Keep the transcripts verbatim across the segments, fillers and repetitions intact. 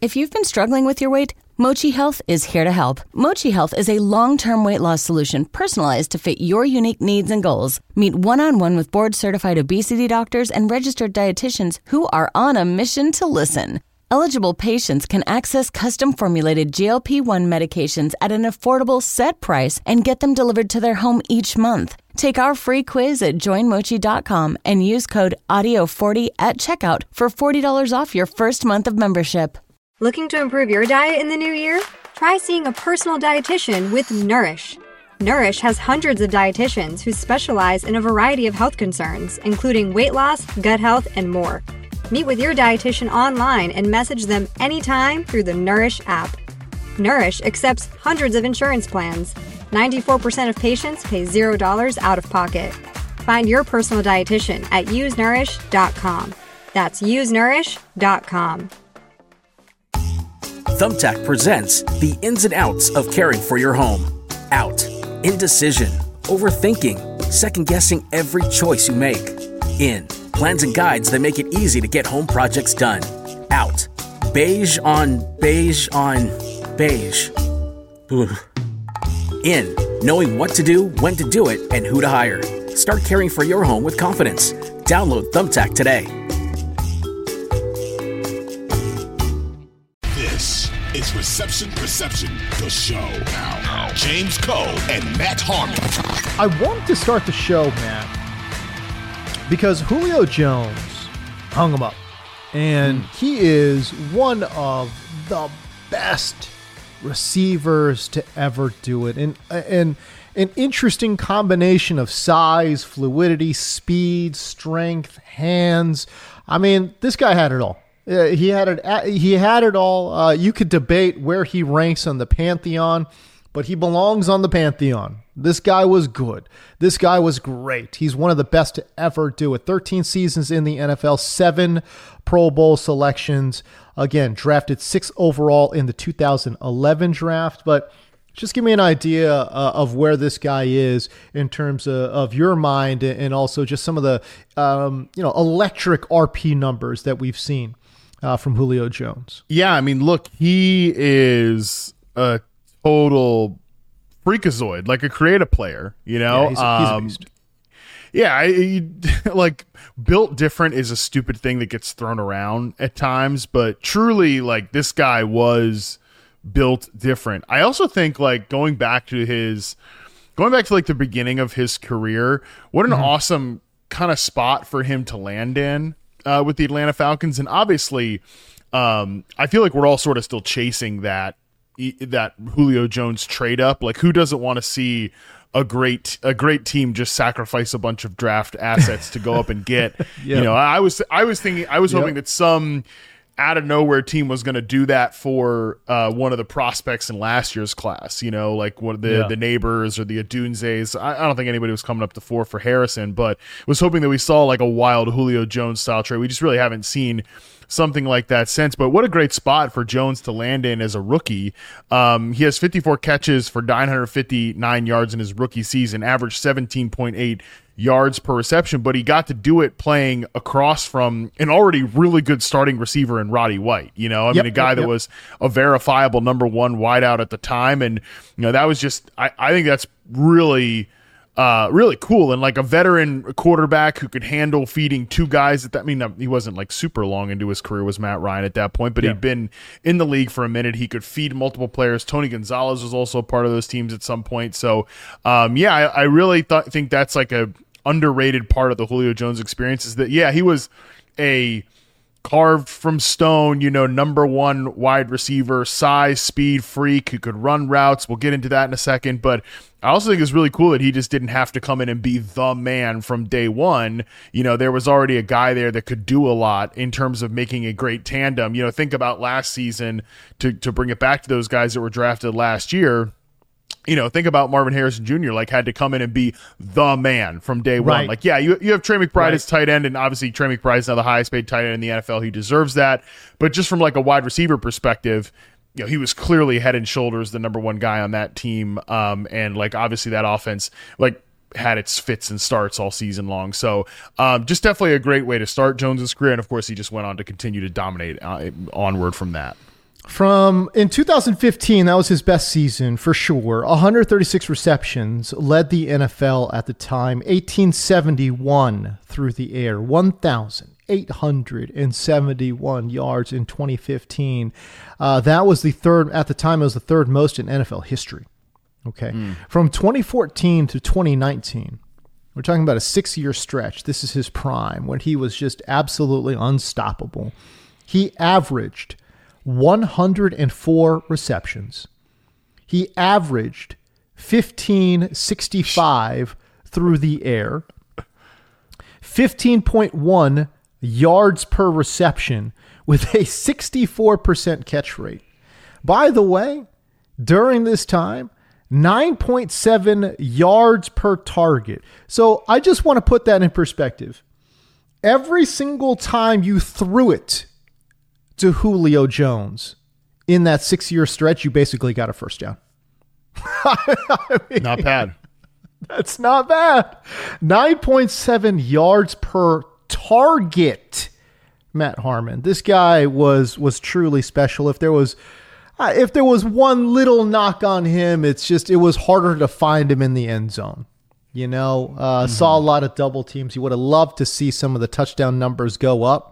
If you've been struggling with your weight, Mochi Health is here to help. Mochi Health is a long-term weight loss solution personalized to fit your unique needs and goals. Meet one-on-one with board-certified obesity doctors and registered dietitians who are on a mission to listen. Eligible patients can access custom-formulated G L P one medications at an affordable set price and get them delivered to their home each month. Take our free quiz at join mochi dot com and use code audio forty at checkout for forty dollars off your first month of membership. Looking to improve your diet in the new year? Try seeing a personal dietitian with Nourish. Nourish has hundreds of dietitians who specialize in a variety of health concerns, including weight loss, gut health, and more. Meet with your dietitian online and message them anytime through the Nourish app. Nourish accepts hundreds of insurance plans. ninety-four percent of patients pay zero dollars out of pocket. Find your personal dietitian at use nourish dot com. That's use nourish dot com. Thumbtack presents the ins and outs of caring for your home. Out. Indecision. Overthinking. Second-guessing every choice you make. In. Plans and guides that make it easy to get home projects done. Out. Beige on beige on beige. Ugh. In. Knowing what to do, when to do it, and who to hire. Start caring for your home with confidence. Download Thumbtack today. This is Reception Perception, the show. Now, James Koh and Matt Harmon. I wanted to start the show, Matt, because Julio Jones hung him up. And mm. he is one of the best receivers to ever do it. And, and an interesting combination of size, fluidity, speed, strength, hands. I mean, this guy had it all. Uh, he had it. He had it all. Uh, you could debate where he ranks on the pantheon, but he belongs on the pantheon. This guy was good. This guy was great. He's one of the best to ever do it. thirteen seasons in the N F L, seven Pro Bowl selections. Again, drafted sixth overall in the two thousand eleven draft. But just give me an idea uh, of where this guy is in terms of, of your mind, and also just some of the um, you know electric R P numbers that we've seen uh, from Julio Jones. Yeah, I mean, look, he is a total freakazoid, like a creative player, you know? Yeah, he's, a, he's a um, beast. Yeah, I, he, like, built different is a stupid thing that gets thrown around at times, but truly, like, this guy was built different. I also think, like, going back to his, going back to, like, the beginning of his career, what an mm-hmm. awesome kind of spot for him to land in uh, with the Atlanta Falcons. And obviously, um, I feel like we're all sort of still chasing that, that Julio Jones trade up. Like, who doesn't want to see a great a great team just sacrifice a bunch of draft assets to go up and get? Yep. You know, I was I was thinking I was yep. hoping that some out of nowhere team was going to do that for uh, one of the prospects in last year's class. You know, like one of the yeah. the Neighbors or the Adunzes. I, I don't think anybody was coming up to four for Harrison, but was hoping that we saw like a wild Julio Jones style trade. We just really haven't seen something like that since. But what a great spot for Jones to land in as a rookie. Um, he has fifty-four catches for nine hundred fifty-nine yards in his rookie season, averaged seventeen point eight yards per reception, but he got to do it playing across from an already really good starting receiver in Roddy White. You know, I yep, mean, a guy yep, that yep. was a verifiable number one wideout at the time. And, you know, that was just, I, I think that's really, uh, really cool. And like a veteran quarterback who could handle feeding two guys at that. I mean, he wasn't like super long into his career, was Matt Ryan at that point, but yeah. he'd been in the league for a minute. He could feed multiple players. Tony Gonzalez was also a part of those teams at some point. So, um, yeah, I, I really th- think that's like a underrated part of the Julio Jones experience is that, yeah, he was a carved from stone, you know, number one wide receiver, size, speed freak who could run routes. We'll get into that in a second, but I also think it's really cool that he just didn't have to come in and be the man from day one. You know, there was already a guy there that could do a lot in terms of making a great tandem. You know, think about last season to, to bring it back to those guys that were drafted last year. You know, think about Marvin Harrison Junior, like had to come in and be the man from day right. one. Like, yeah, you, you have Trey McBride right. as tight end, and obviously Trey McBride is now the highest paid tight end in the N F L. He deserves that. But just from like a wide receiver perspective, you know, he was clearly head and shoulders the number one guy on that team. Um, and like, obviously that offense, like, had its fits and starts all season long. So um, just definitely a great way to start Jones's career. And of course, he just went on to continue to dominate uh, onward from that. From in two thousand fifteen, that was his best season for sure. one hundred thirty-six receptions, led the N F L at the time. eighteen seventy-one through the air, one thousand eight hundred seventy-one yards in twenty fifteen. Uh, that was the third, at the time, it was the third most in N F L history. Okay. Mm. From twenty fourteen to twenty nineteen, we're talking about a six-year stretch. This is his prime, when he was just absolutely unstoppable. He averaged one hundred four receptions. He averaged fifteen sixty-five through the air, fifteen point one yards per reception with a sixty-four percent catch rate. By the way, during this time, nine point seven yards per target. So I just want to put that in perspective. Every single time you threw it to Julio Jones in that six-year stretch, you basically got a first down. I mean, not bad. That's not bad. nine point seven yards per target. Matt Harmon. This guy was was truly special. If there was uh, if there was one little knock on him, it's just it was harder to find him in the end zone. You know, uh, mm-hmm. saw a lot of double teams. You would have loved to see some of the touchdown numbers go up.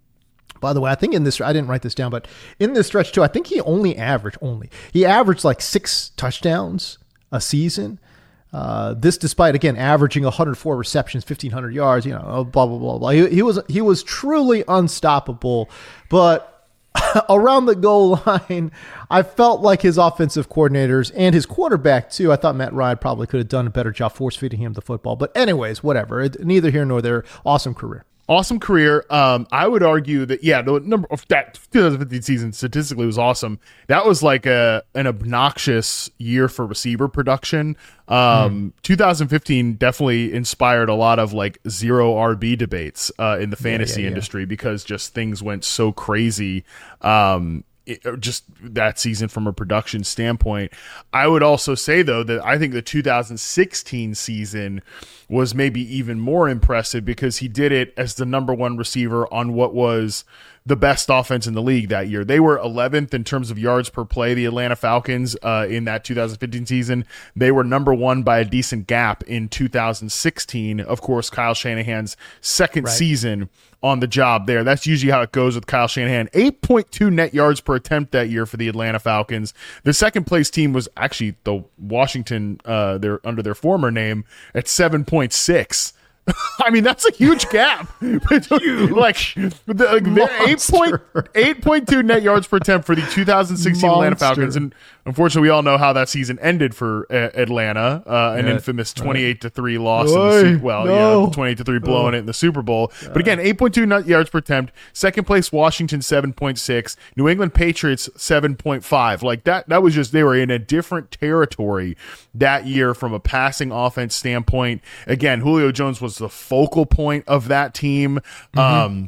By the way, I think in this, I didn't write this down, but in this stretch too, I think he only averaged, only, he averaged like six touchdowns a season. Uh, this despite, again, averaging one hundred four receptions, fifteen hundred yards, you know, blah, blah, blah, blah. He, he was, he was truly unstoppable, but around the goal line, I felt like his offensive coordinators and his quarterback too. I thought Matt Ryan probably could have done a better job force feeding him the football, but anyways, whatever. It, neither here nor there. Awesome career. Awesome career. Um, I would argue that, yeah, the number of that twenty fifteen season statistically was awesome. That was like a an obnoxious year for receiver production. Um, mm. two thousand fifteen definitely inspired a lot of like zero R B debates uh, in the fantasy yeah, yeah, industry yeah. because just things went so crazy. Um, It, just that season from a production standpoint. I would also say, though, that I think the two thousand sixteen season was maybe even more impressive because he did it as the number one receiver on what was the best offense in the league that year. They were eleventh in terms of yards per play, the Atlanta Falcons, uh, in that two thousand fifteen season. They were number one by a decent gap in two thousand sixteen. Of course, Kyle Shanahan's second right. season on the job there. That's usually how it goes with Kyle Shanahan. eight point two net yards per attempt that year for the Atlanta Falcons. The second place team was actually the Washington, uh, their under their former name, at seven point six. I mean, that's a huge gap. Huge. like, the, like they're eight point two net yards per attempt for the two thousand sixteen Monster. Atlanta Falcons. And unfortunately, we all know how that season ended for uh, Atlanta. Uh, an yeah, infamous twenty-eight to three loss. Oy, in the Super, well, no. yeah, twenty-eight to three blowing oh. it in the Super Bowl. But again, eight point two net yards per attempt. Second place, Washington, seven point six. New England Patriots, seven point five. Like that, that was just, they were in a different territory that year from a passing offense standpoint. Again, Julio Jones was the focal point of that team. Mm-hmm. Um,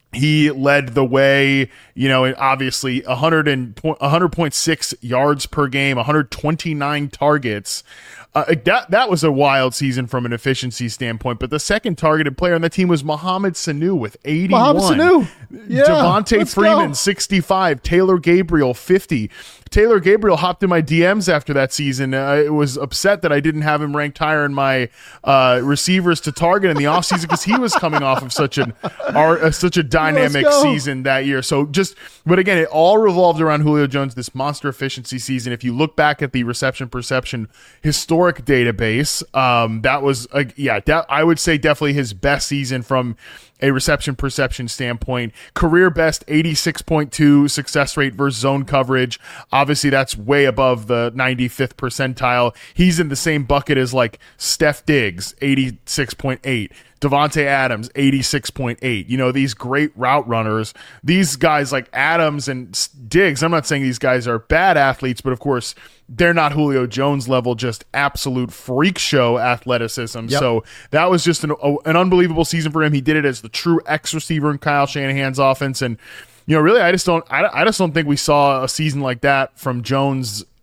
he led the way, you know, obviously one hundred point six yards per game, one hundred twenty-nine targets. Uh, that that was a wild season from an efficiency standpoint. But the second targeted player on the team was Mohamed Sanu with eighty-one. Mohamed Sanu. Yeah, Devontae Freeman, go. sixty-five. Taylor Gabriel, fifty. Taylor Gabriel hopped in my D Ms after that season. I was upset that I didn't have him ranked higher in my uh, receivers to target in the offseason because he was coming off of such an uh, such a dynamic season that year. So just, but again, it all revolved around Julio Jones, this monster efficiency season. If you look back at the reception perception historic database, um, that was, uh, yeah, that, I would say definitely his best season from a reception perception standpoint. Career best eighty-six point two success rate versus zone coverage. Obviously, that's way above the ninety-fifth percentile. He's in the same bucket as like Steph Diggs, eighty-six point eight. Devontae Adams, eighty-six point eight. You know, these great route runners, these guys like Adams and Diggs, I'm not saying these guys are bad athletes, but of course, they're not Julio Jones level, just absolute freak show athleticism. Yep. So that was just an, an unbelievable season for him. He did it as the true X receiver in Kyle Shanahan's offense. And, you know, really, I just don't, I, I just don't think we saw a season like that from Jones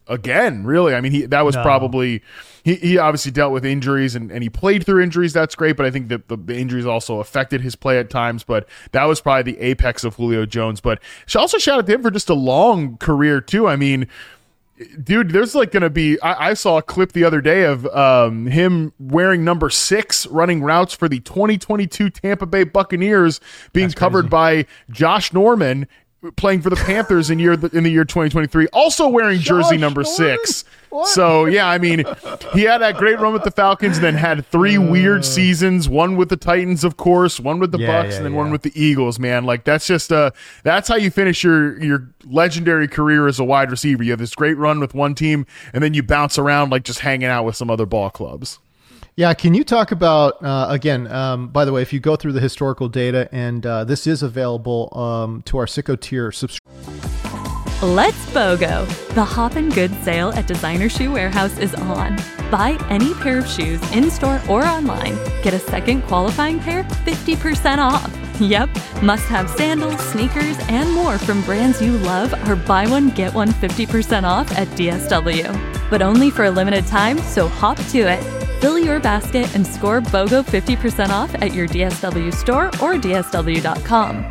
again, really. I mean, he that was No. probably he, he obviously dealt with injuries and, and he played through injuries. That's great, but I think that the, the injuries also affected his play at times. But that was probably the apex of Julio Jones. But also shout out to him for just a long career too. I mean, dude, there's like going to be, I, I saw a clip the other day of um, him wearing number six, running routes for the twenty twenty-two Tampa Bay Buccaneers, being That's covered crazy. by Josh Norman, playing for the Panthers in year in the year twenty twenty-three, also wearing jersey Josh number Norman? six. What? So yeah, I mean, he had that great run with the Falcons, and then had three weird seasons. One with the Titans, of course, one with the Yeah, Bucks, yeah, and then yeah. one with the Eagles. Man, like that's just uh, that's how you finish your your legendary career as a wide receiver. You have this great run with one team, and then you bounce around like just hanging out with some other ball clubs. Yeah, can you talk about, uh, again, um, by the way, if you go through the historical data, and uh, this is available um, to our Sicko tier subscribers. Let's BOGO! The Hoppin' Good sale at Designer Shoe Warehouse is on. Buy any pair of shoes in-store or online. Get a second qualifying pair fifty percent off. Yep, must-have sandals, sneakers, and more from brands you love are buy one, get one fifty percent off at D S W. But only for a limited time, so hop to it. Fill your basket and score BOGO fifty percent off at your D S W store or D S W dot com.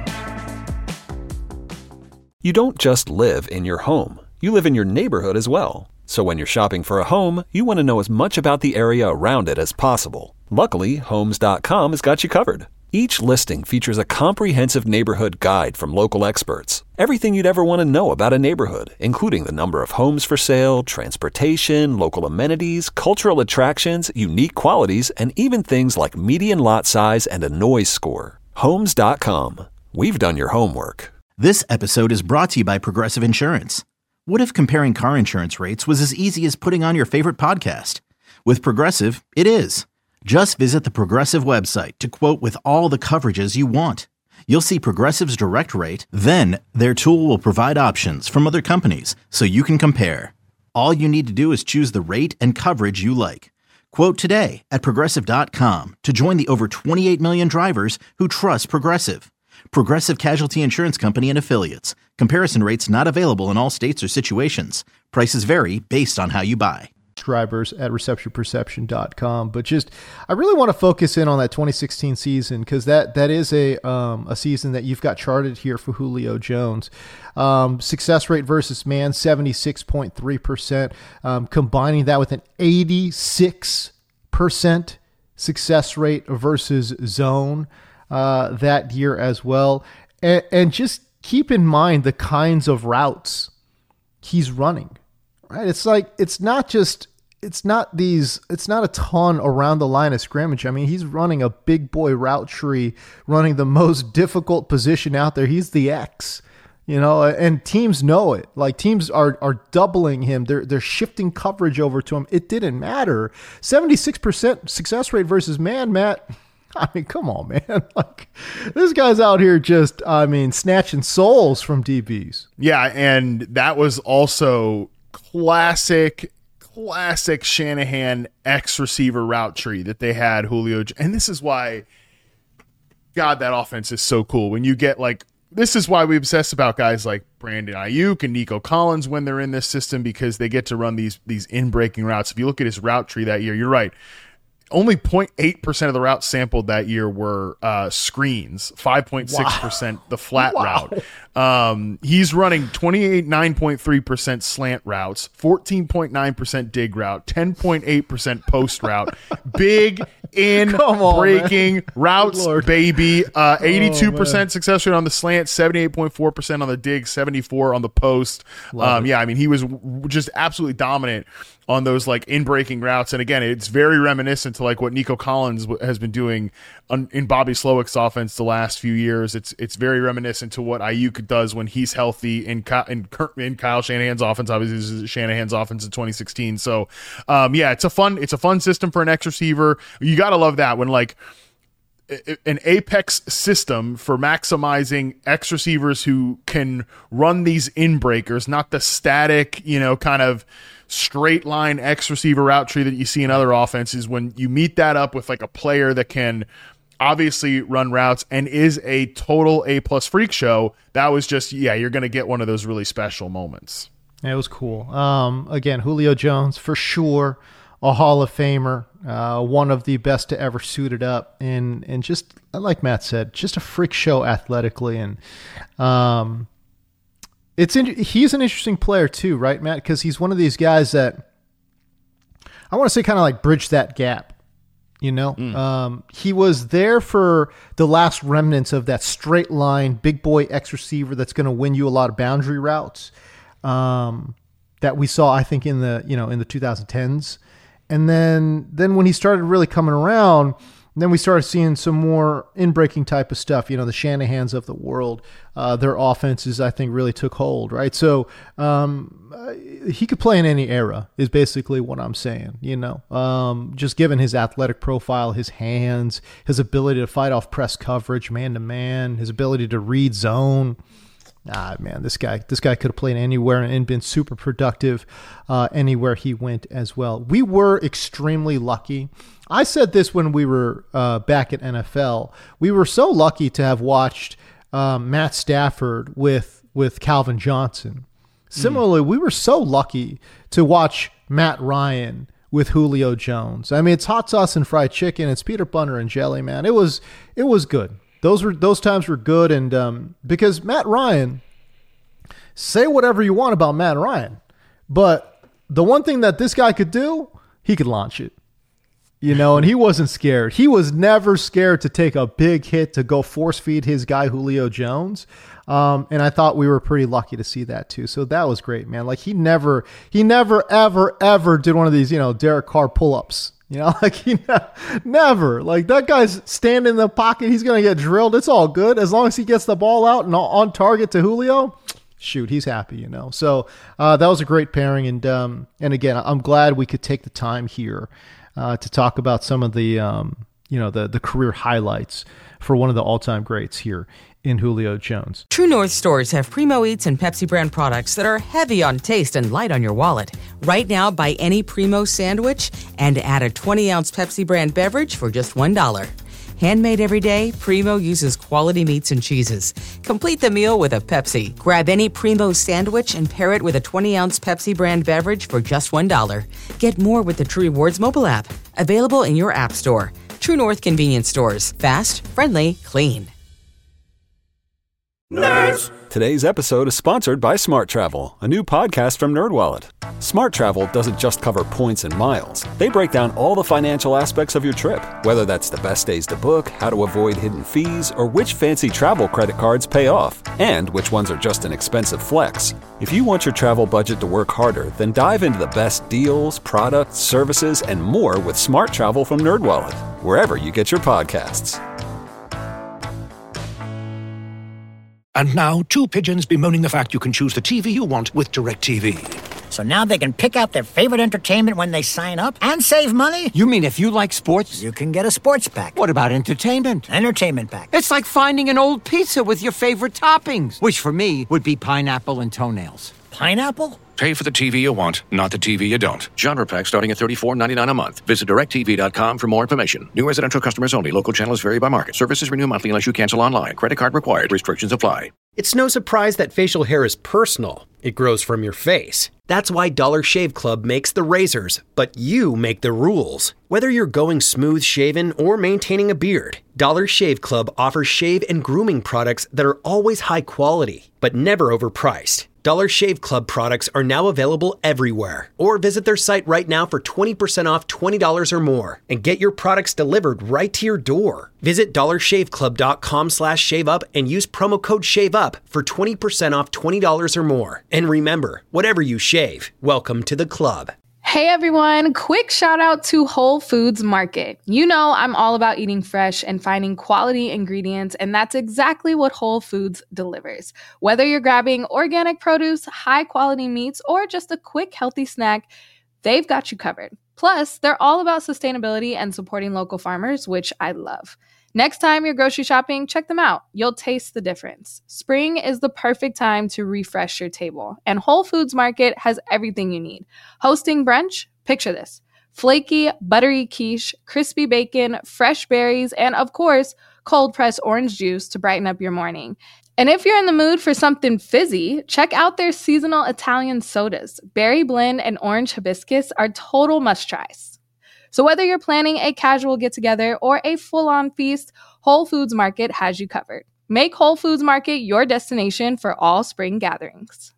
You don't just live in your home. You live in your neighborhood as well. So when you're shopping for a home, you want to know as much about the area around it as possible. Luckily, Homes dot com has got you covered. Each listing features a comprehensive neighborhood guide from local experts. Everything you'd ever want to know about a neighborhood, including the number of homes for sale, transportation, local amenities, cultural attractions, unique qualities, and even things like median lot size and a noise score. Homes dot com. We've done your homework. This episode is brought to you by Progressive Insurance. What if comparing car insurance rates was as easy as putting on your favorite podcast? With Progressive, it is. Just visit the Progressive website to quote with all the coverages you want. You'll see Progressive's direct rate, then their tool will provide options from other companies so you can compare. All you need to do is choose the rate and coverage you like. Quote today at Progressive dot com to join the over twenty-eight million drivers who trust Progressive. Progressive Casualty Insurance Company and Affiliates. Comparison rates not available in all states or situations. Prices vary based on how you buy. Subscribers at reception perception dot com. But just, I really want to focus in on that twenty sixteen season, because that that is a um, a season that you've got charted here for Julio Jones. Um, success rate versus man, seventy-six point three percent. Um, combining that with an eighty-six percent success rate versus zone uh, that year as well. And, and just keep in mind the kinds of routes he's running. Right? It's like, it's not just, it's not these, it's not a ton around the line of scrimmage. I mean, he's running a big boy route tree, running the most difficult position out there. He's the X, you know, and teams know it. Like teams are, are doubling him. They're, they're shifting coverage over to him. It didn't matter. seventy-six percent success rate versus man, Matt. I mean, come on, man. Like this guy's out here just, I mean, snatching souls from D Bs. Yeah, and that was also classic, classic Shanahan X receiver route tree that they had Julio. And this is why, God, that offense is so cool. When you get like, this is why we obsess about guys like Brandon Ayuk and Nico Collins when they're in this system, because they get to run these, these in-breaking routes. If you look at his route tree that year, you're right. Only zero point eight percent of the routes sampled that year were uh, screens, five point six percent wow. the flat wow. route. Um, he's running twenty-eight, nine point three percent slant routes, fourteen point nine percent dig route, ten point eight percent post route. Big in on, breaking man. routes, baby. Uh, eighty-two percent oh, success rate on the slant, seventy-eight point four percent on the dig, seventy-four on the post. Um, yeah, I mean, he was w- just absolutely dominant on those like in breaking routes. And again, it's very reminiscent to like what Nico Collins has been doing on, in Bobby Slowick's offense the last few years. It's it's very reminiscent to what Ayuk does when he's healthy in in, in Kyle Shanahan's offense. Obviously, this is Shanahan's offense in twenty sixteen. So, um, yeah, it's a fun it's a fun system for an X receiver. You gotta love that when like an apex system for maximizing X receivers who can run these in breakers, not the static, you know, kind of straight line X receiver route tree that you see in other offenses. When you meet that up with like a player that can obviously run routes and is a total A plus freak show, that was just, yeah, you're going to get one of those really special moments. It was cool. Um, again, Julio Jones, for sure, a Hall of Famer, uh, one of the best to ever suit it up. And, and just, like Matt said, just a freak show athletically. And um, it's in, he's an interesting player too, right, Matt? Because he's one of these guys that, I want to say kind of like bridge that gap. You know, mm. um, he was there for the last remnants of that straight line, big boy X receiver that's going to win you a lot of boundary routes um, that we saw, I think, in the you know in the twenty tens. And then then when he started really coming around, then we started seeing some more in-breaking type of stuff. You know, the Shanahans of the world, uh, their offenses, I think, really took hold, right? So um, uh, he could play in any era is basically what I'm saying, you know, um, just given his athletic profile, his hands, his ability to fight off press coverage, man-to-man, his ability to read zone. Ah, man, this guy, this guy could have played anywhere and been super productive uh, anywhere he went as well. We were extremely lucky. I said this when we were uh, back at N F L. We were so lucky to have watched um, Matt Stafford with with Calvin Johnson. Similarly, mm. we were so lucky to watch Matt Ryan with Julio Jones. I mean, it's hot sauce and fried chicken. It's peanut butter and jelly, man. It was it was good. Those were those times were good, and um, because Matt Ryan, say whatever you want about Matt Ryan, but the one thing that this guy could do, he could launch it. You know, and he wasn't scared. He was never scared to take a big hit to go force feed his guy, Julio Jones. Um, and I thought we were pretty lucky to see that too. So that was great, man. Like he never, he never, ever, ever did one of these, you know, Derek Carr pull-ups. You know, like he ne- never, like that guy's standing in the pocket. He's going to get drilled. It's all good. As long as he gets the ball out and on target to Julio, shoot, he's happy, you know? So uh, that was a great pairing. And, um, and again, I'm glad we could take the time here Uh, to talk about some of the, um, you know, the the career highlights for one of the all-time greats here in Julio Jones. True North stores have Primo Eats and Pepsi brand products that are heavy on taste and light on your wallet. Right now, buy any Primo sandwich and add a twenty-ounce Pepsi brand beverage for just one dollar. Handmade every day, Primo uses quality meats and cheeses. Complete the meal with a Pepsi. Grab any Primo sandwich and pair it with a twenty-ounce Pepsi brand beverage for just one dollar. Get more with the True Rewards mobile app. Available in your app store. True North convenience stores. Fast, friendly, clean. Nerds! Today's episode is sponsored by Smart Travel, a new podcast from NerdWallet. Smart Travel doesn't just cover points and miles. They break down all the financial aspects of your trip, whether that's the best days to book, how to avoid hidden fees, or which fancy travel credit cards pay off, and which ones are just an expensive flex. If you want your travel budget to work harder, then dive into the best deals, products, services, and more with Smart Travel from NerdWallet, wherever you get your podcasts. And now, two pigeons bemoaning the fact you can choose the T V you want with DirecTV. So now they can pick out their favorite entertainment when they sign up and save money? You mean if you like sports? You can get a sports pack. What about entertainment? Entertainment pack. It's like finding an old pizza with your favorite toppings, which for me would be pineapple and toenails. Pineapple? Pay for the T V you want, not the T V you don't. Genre pack starting at thirty-four ninety-nine a month. Visit direct T V dot com for more information. New residential customers only. Local channels vary by market. Services renew monthly unless you cancel online. Credit card required. Restrictions apply. It's no surprise that facial hair is personal. It grows from your face. That's why Dollar Shave Club makes the razors, but you make the rules. Whether you're going smooth shaven or maintaining a beard, Dollar Shave Club offers shave and grooming products that are always high quality, but never overpriced. Dollar Shave Club products are now available everywhere. Or visit their site right now for twenty percent off twenty dollars or more and get your products delivered right to your door. Visit dollar shave club dot com slash shave up and use promo code SHAVEUP for twenty percent off twenty dollars or more. And remember, whatever you shave, welcome to the club. Hey everyone, quick shout out to Whole Foods Market. You know I'm all about eating fresh and finding quality ingredients, and that's exactly what Whole Foods delivers. Whether you're grabbing organic produce, high quality meats, or just a quick healthy snack, they've got you covered. Plus, they're all about sustainability and supporting local farmers, which I love. Next time you're grocery shopping, check them out. You'll taste the difference. Spring is the perfect time to refresh your table, and Whole Foods Market has everything you need. Hosting brunch? Picture this. Flaky, buttery quiche, crispy bacon, fresh berries, and of course, cold-pressed orange juice to brighten up your morning. And if you're in the mood for something fizzy, check out their seasonal Italian sodas. Berry Blend and Orange Hibiscus are total must-tries. So whether you're planning a casual get-together or a full-on feast, Whole Foods Market has you covered. Make Whole Foods Market your destination for all spring gatherings.